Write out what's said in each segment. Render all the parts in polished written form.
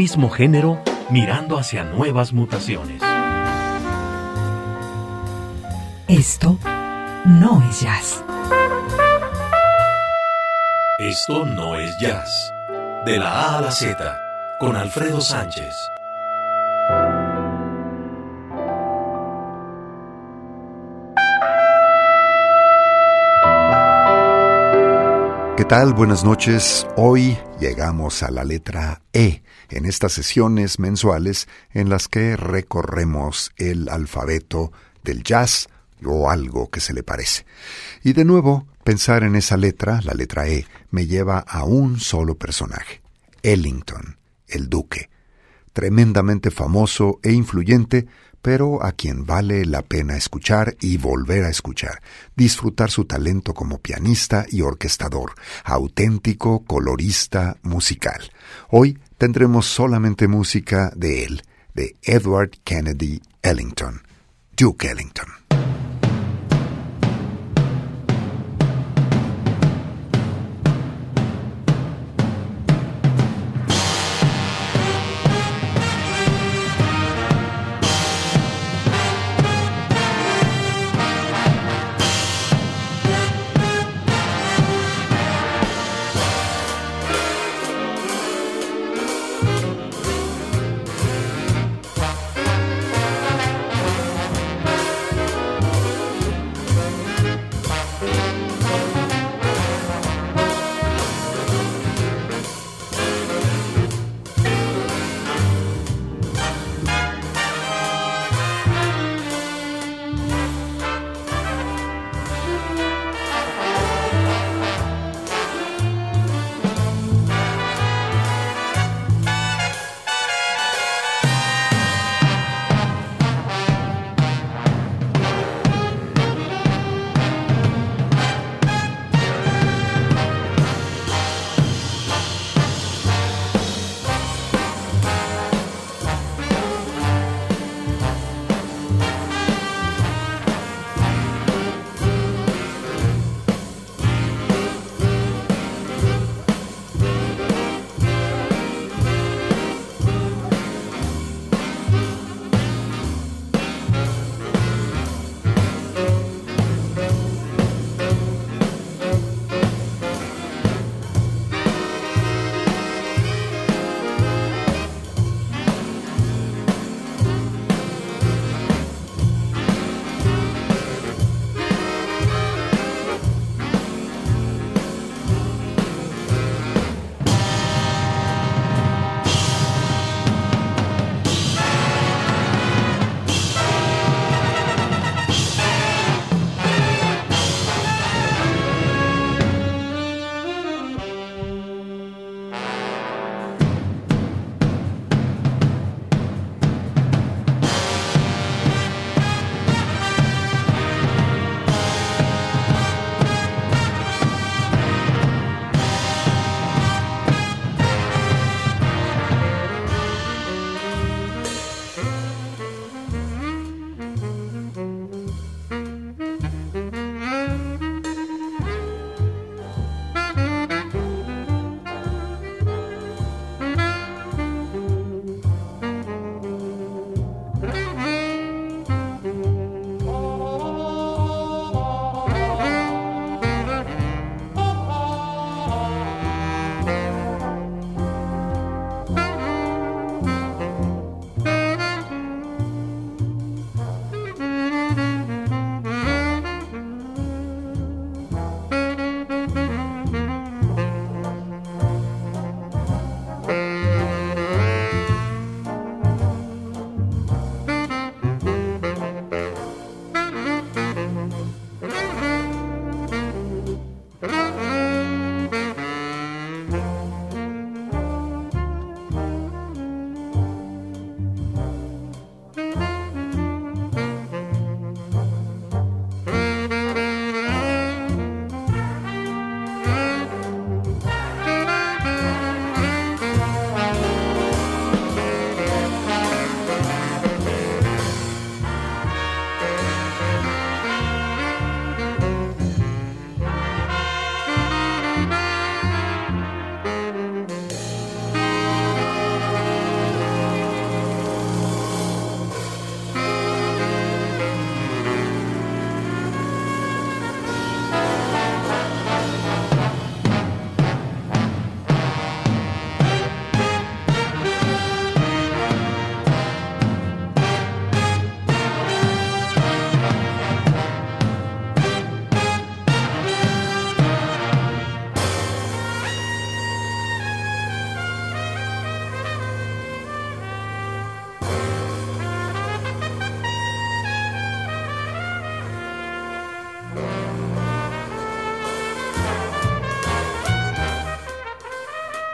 mismo género mirando hacia nuevas mutaciones. Esto no es jazz. Esto no es jazz. De la A a la Z, con Alfredo Sánchez. ¿Qué tal? Buenas noches. Hoy llegamos a la letra E en estas sesiones mensuales en las que recorremos el alfabeto del jazz o algo que se le parece. Y de nuevo, pensar en esa letra, la letra E, me lleva a un solo personaje, Ellington, el Duque, tremendamente famoso e influyente, pero a quien vale la pena escuchar y volver a escuchar, disfrutar su talento como pianista y orquestador, auténtico colorista musical. Hoy tendremos solamente música de él, de Edward Kennedy Ellington, Duke Ellington.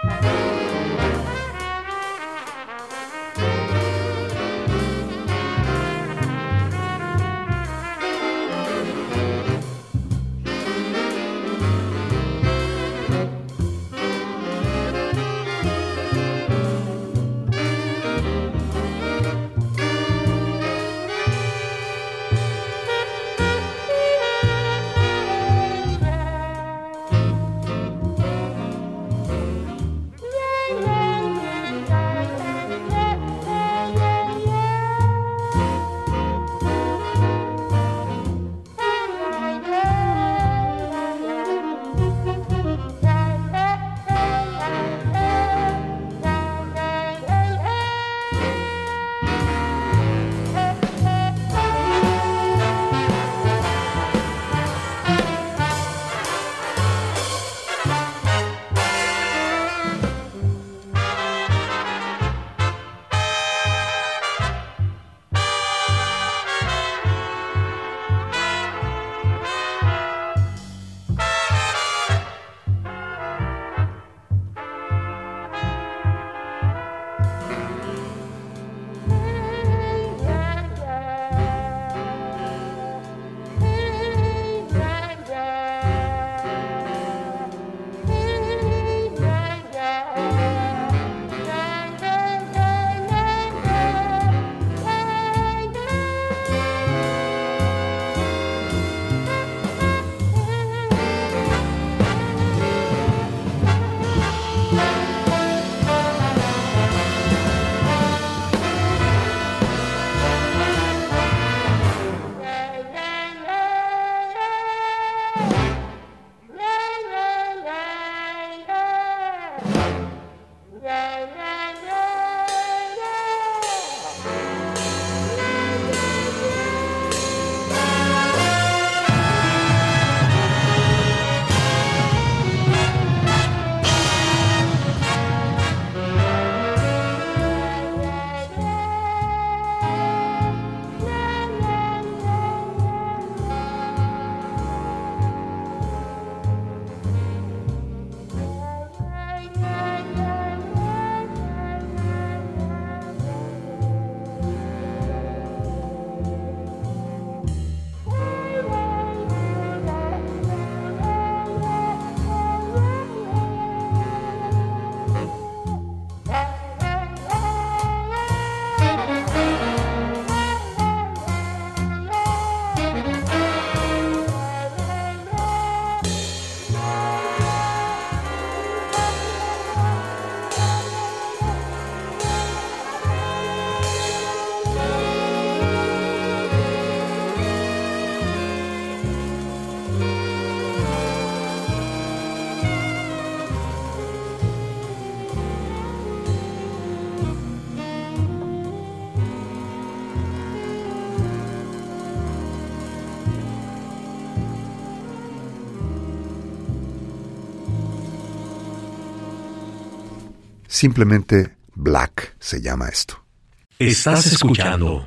Simplemente Black se llama esto. Estás escuchando.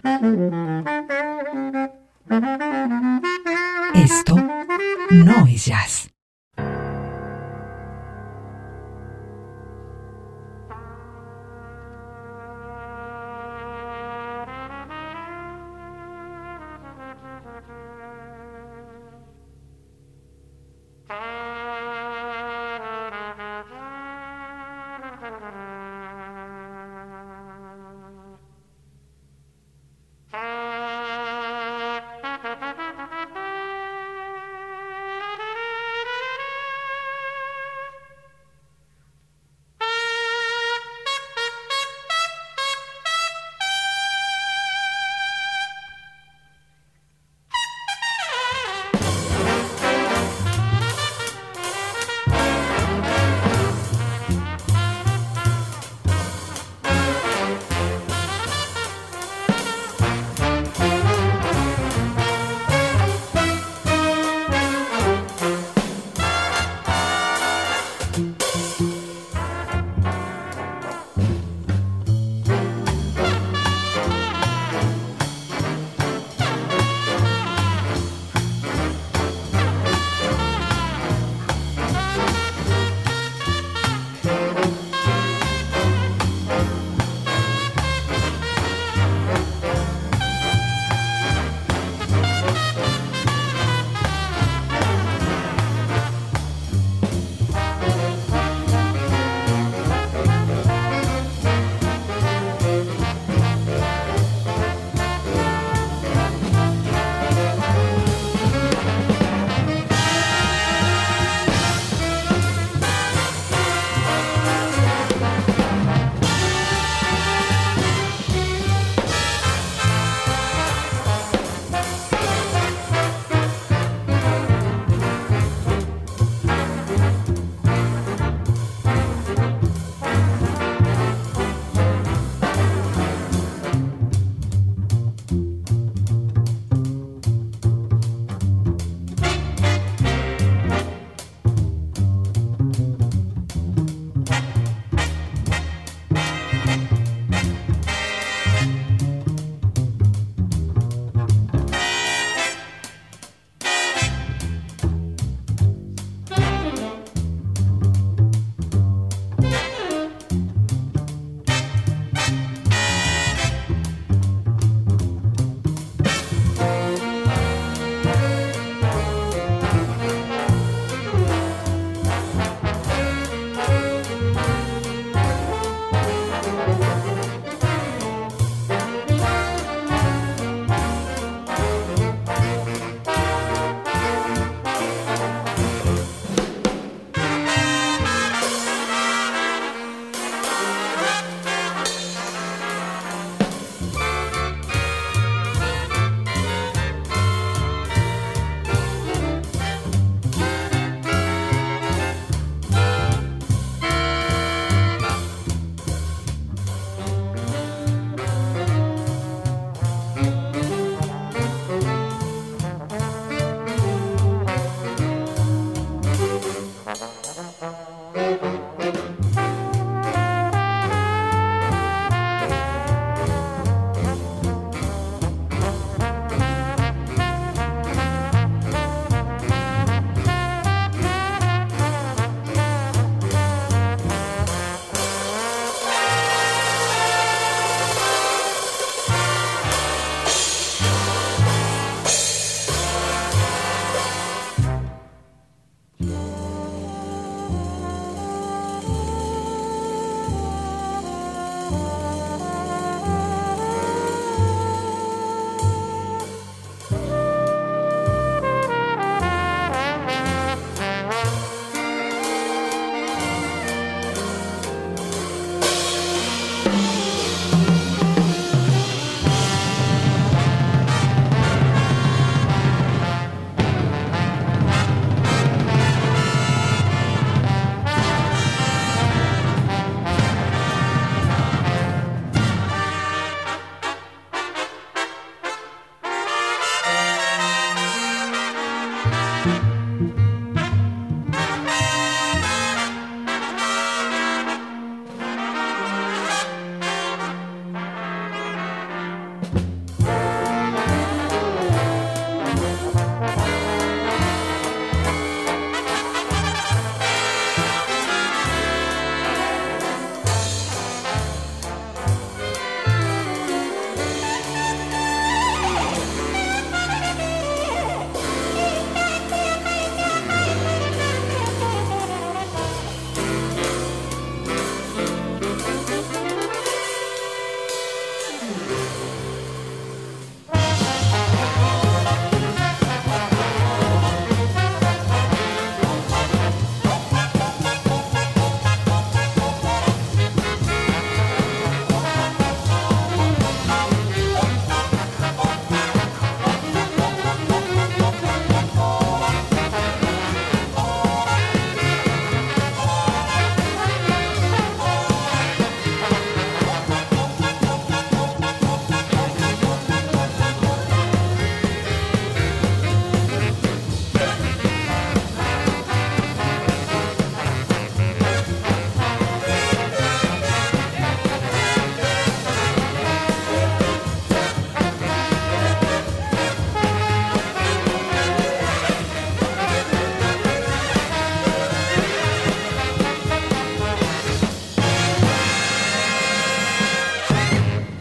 Esto no es jazz.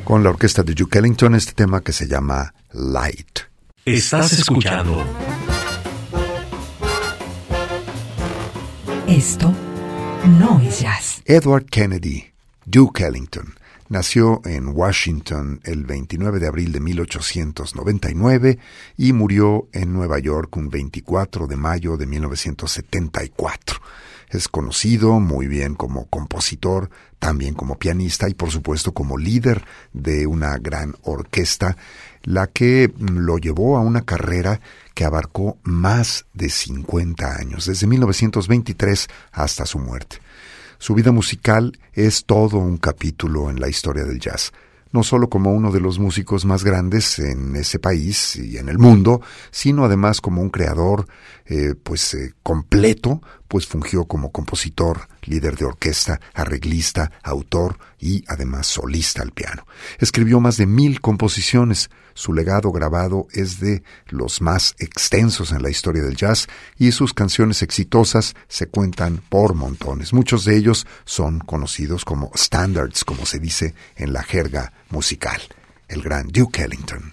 con la orquesta de Duke Ellington, este tema que se llama Light. Estás escuchando. Esto no es jazz. Edward Kennedy, Duke Ellington, nació en Washington el 29 de abril de 1899 y murió en Nueva York un 24 de mayo de 1974. Es conocido muy bien como compositor, también como pianista y por supuesto como líder de una gran orquesta, la que lo llevó a una carrera que abarcó más de 50 años, desde 1923 hasta su muerte. Su vida musical es todo un capítulo en la historia del jazz, no solo como uno de los músicos más grandes en ese país y en el mundo, sino además como un creador completo, pues fungió como compositor, líder de orquesta, arreglista, autor y además solista al piano. Escribió más de 1000 composiciones. Su legado grabado es de los más extensos en la historia del jazz y sus canciones exitosas se cuentan por montones. Muchos de ellos son conocidos como standards, como se dice en la jerga musical. El gran Duke Ellington.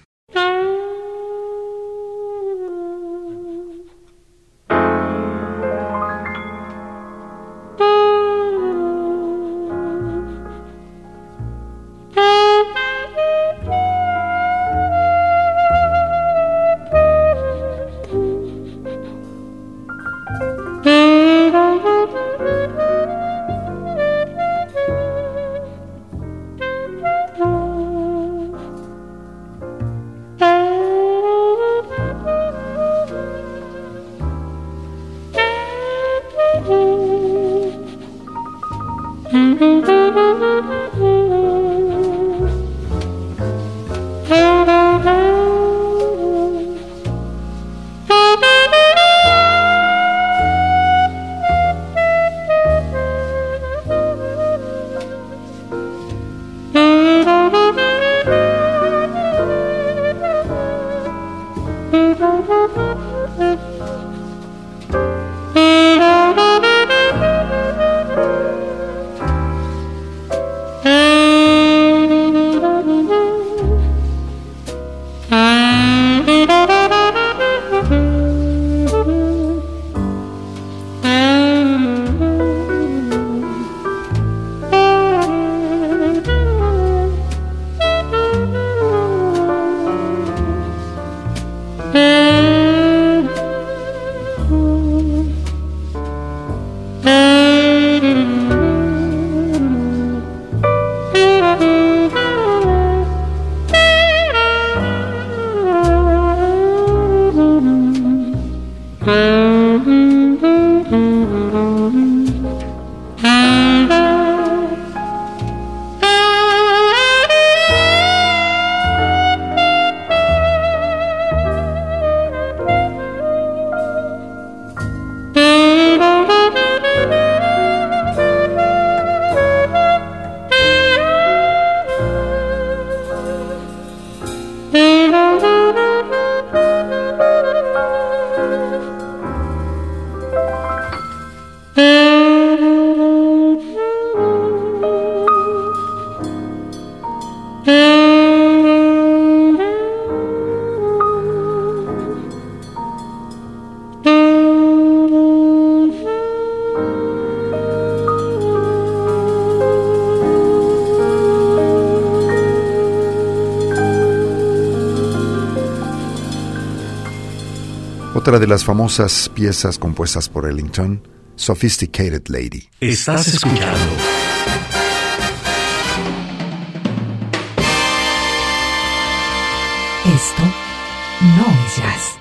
Otra de las famosas piezas compuestas por Ellington, Sophisticated Lady. Estás escuchando. Esto no es jazz.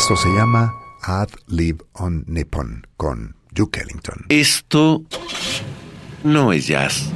Esto se llama Ad Lib on Nippon con Duke Ellington. Esto no es jazz.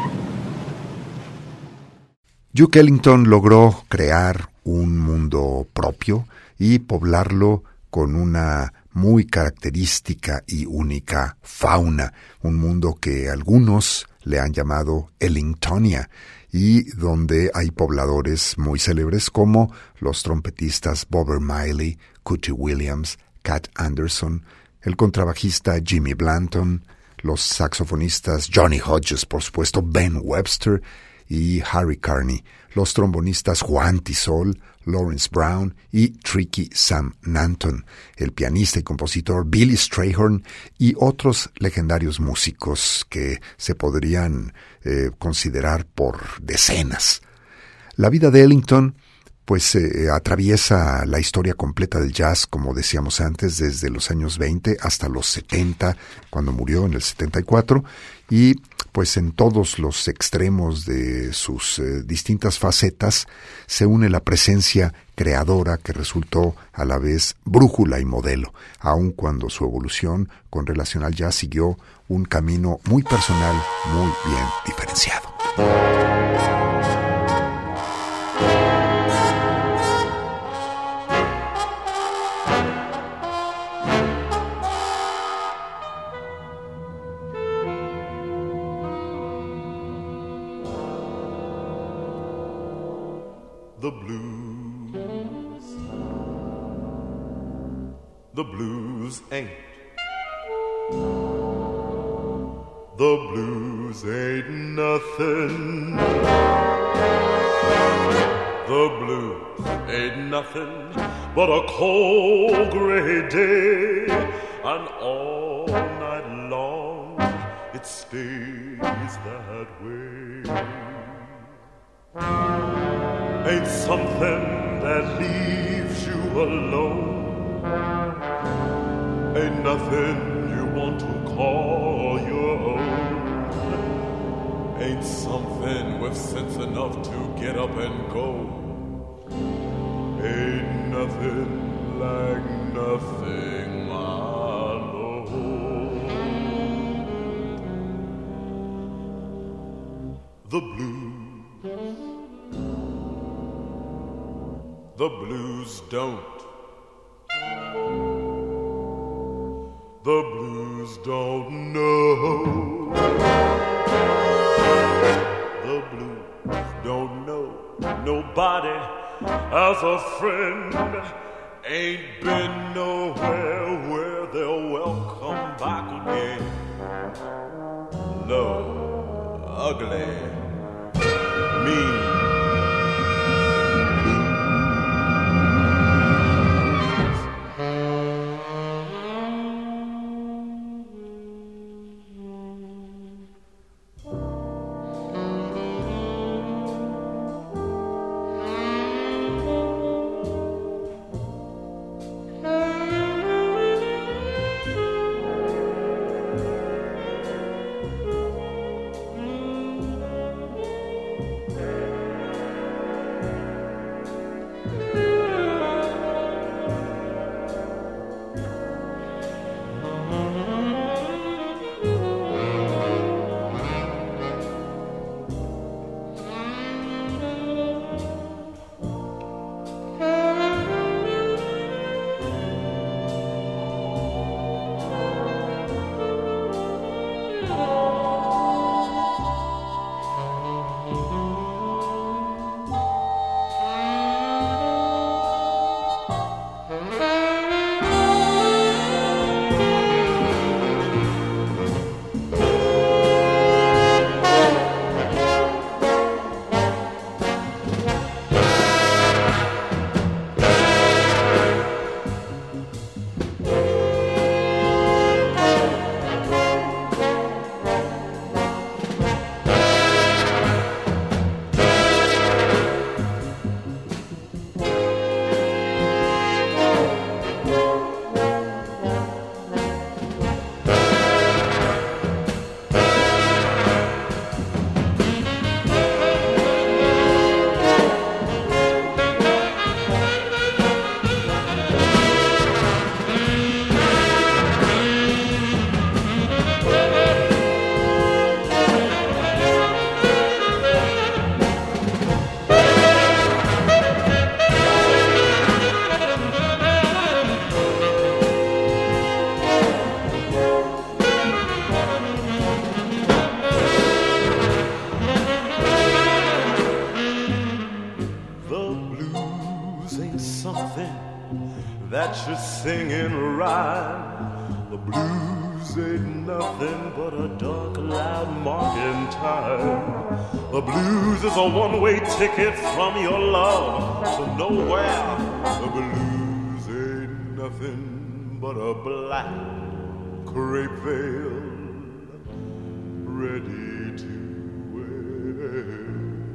Duke Ellington logró crear un mundo propio y poblarlo con una muy característica y única fauna, un mundo que algunos le han llamado Ellingtonia, y donde hay pobladores muy célebres como los trompetistas Bobber Miley, Cootie Williams, Cat Anderson, el contrabajista Jimmy Blanton, los saxofonistas Johnny Hodges, por supuesto, Ben Webster y Harry Carney, los trombonistas Juan Tisol, Lawrence Brown y Tricky Sam Nanton, el pianista y compositor Billy Strayhorn y otros legendarios músicos que se podrían considerar por decenas. La vida de Ellington pues atraviesa la historia completa del jazz, como decíamos antes, desde los años 20 hasta los 70, cuando murió en el 74, y pues en todos los extremos de sus distintas facetas se une la presencia creadora que resultó a la vez brújula y modelo, aun cuando su evolución con relación al jazz siguió un camino muy personal, muy bien diferenciado. The blues, the blues ain't, the blues ain't nothing, the blues ain't nothing but a cold gray day, and all night long it stays that way. Ain't something that leaves you alone, ain't nothing you want to call your own, ain't something with sense enough to get up and go, ain't nothing like nothing, my Lord. The blues don't. The blues don't know. The blues don't know nobody as a friend. Ain't been nowhere where they're welcome back again. Low, ugly, mean. that should sing in rhyme. The blues ain't nothing but a dark, loud marking time. The blues is a one-way ticket from your love to nowhere. The blues ain't nothing but a black crepe veil ready to wear.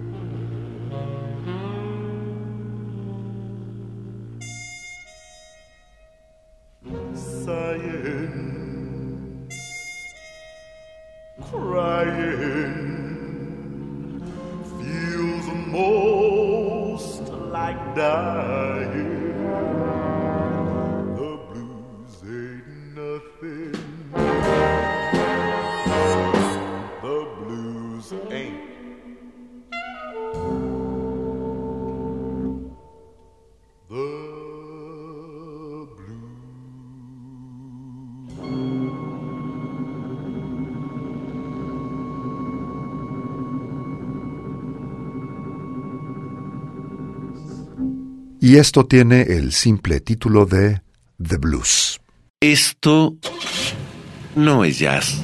Sighing, crying, feels most like dying. The blues ain't nothing. The blues ain't. Y esto tiene el simple título de The Blues. Esto no es jazz.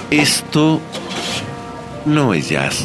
Esto no es jazz.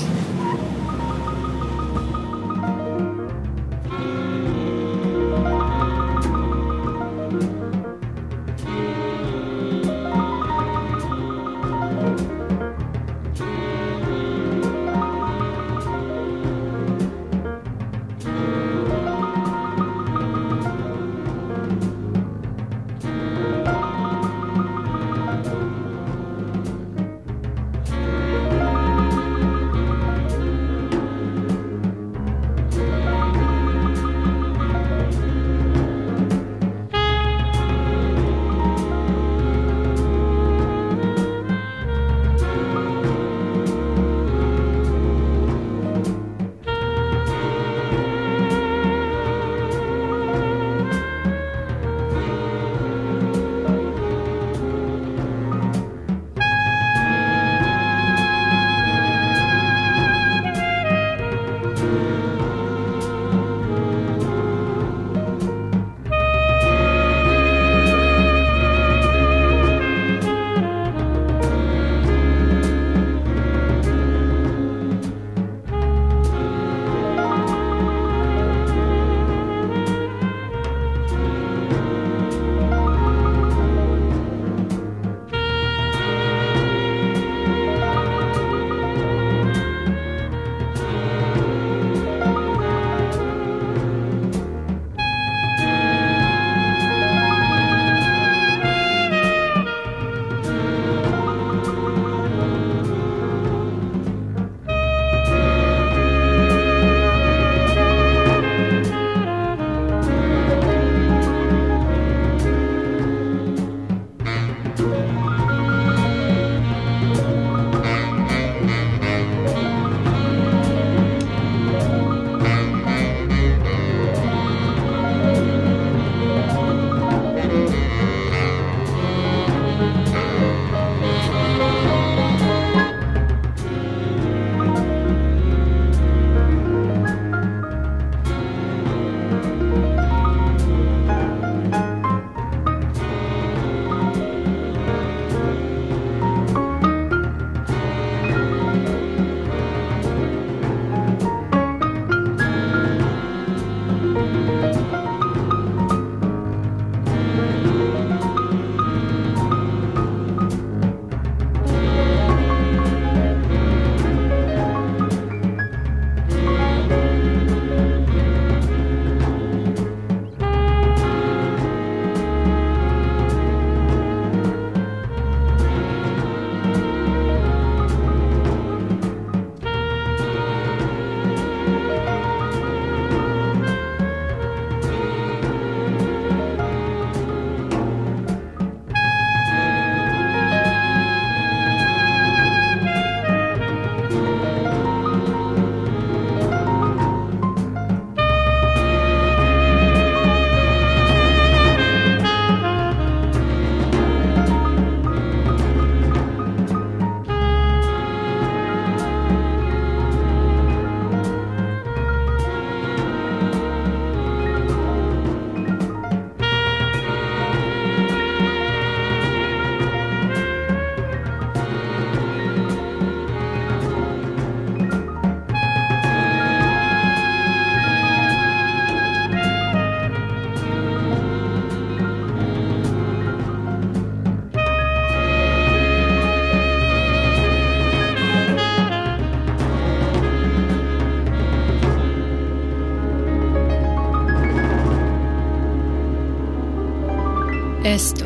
Esto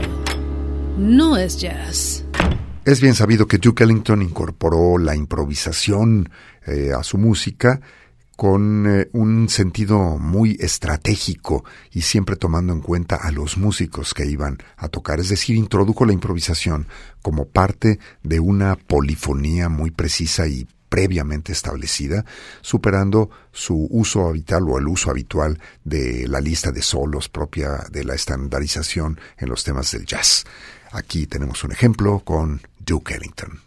no es jazz. Es bien sabido que Duke Ellington incorporó la improvisación a su música con un sentido muy estratégico y siempre tomando en cuenta a los músicos que iban a tocar. Es decir, introdujo la improvisación como parte de una polifonía muy precisa y previamente establecida, superando su uso habitual o el uso habitual de la lista de solos propia de la estandarización en los temas del jazz. Aquí tenemos un ejemplo con Duke Ellington.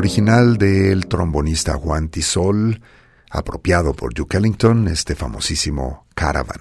original del trombonista Juan Tisol, apropiado por Duke Ellington, este famosísimo Caravan.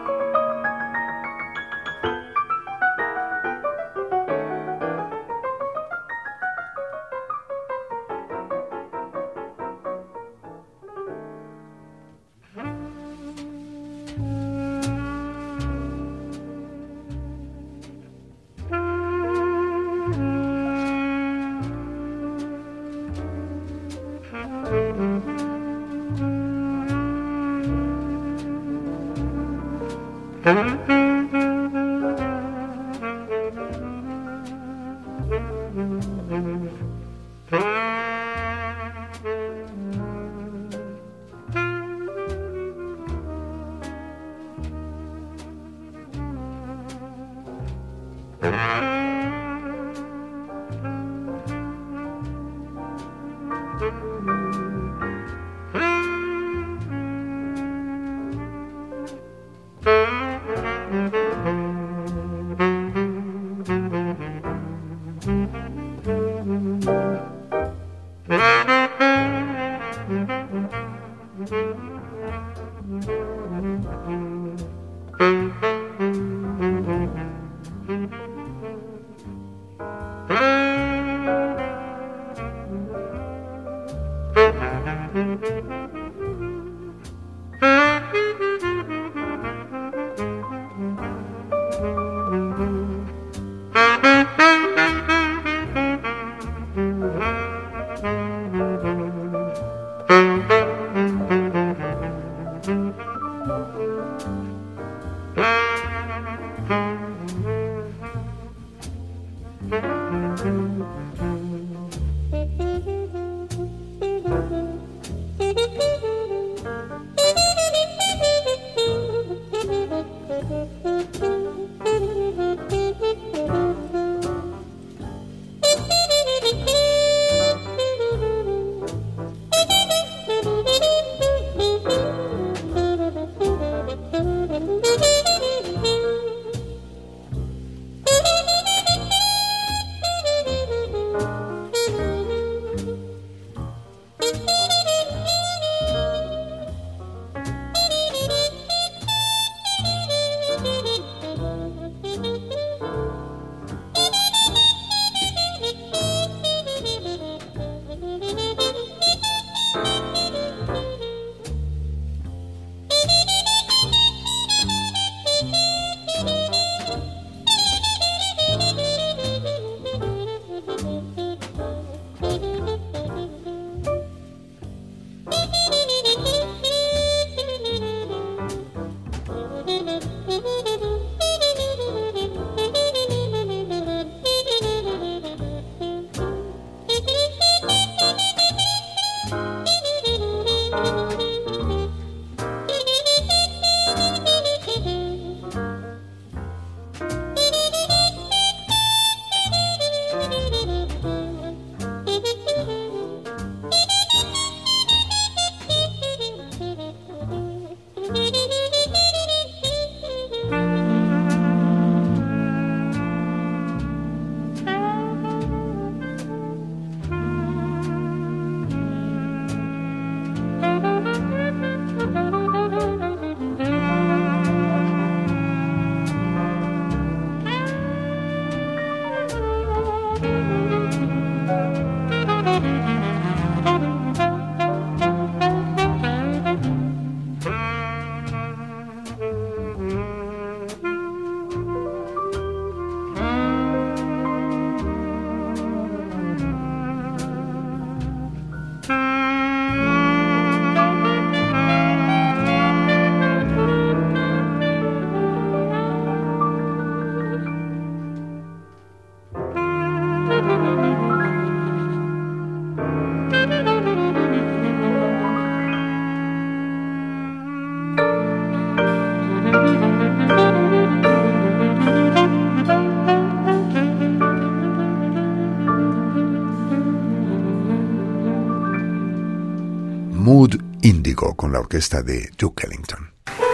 Mood Índigo con la orquesta de Duke Ellington.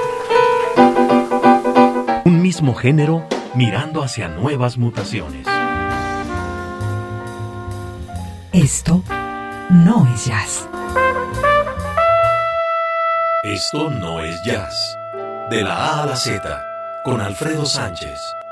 Un mismo género mirando hacia nuevas mutaciones. Esto no es jazz. Esto no es jazz. De la A a la Z, con Alfredo Sánchez.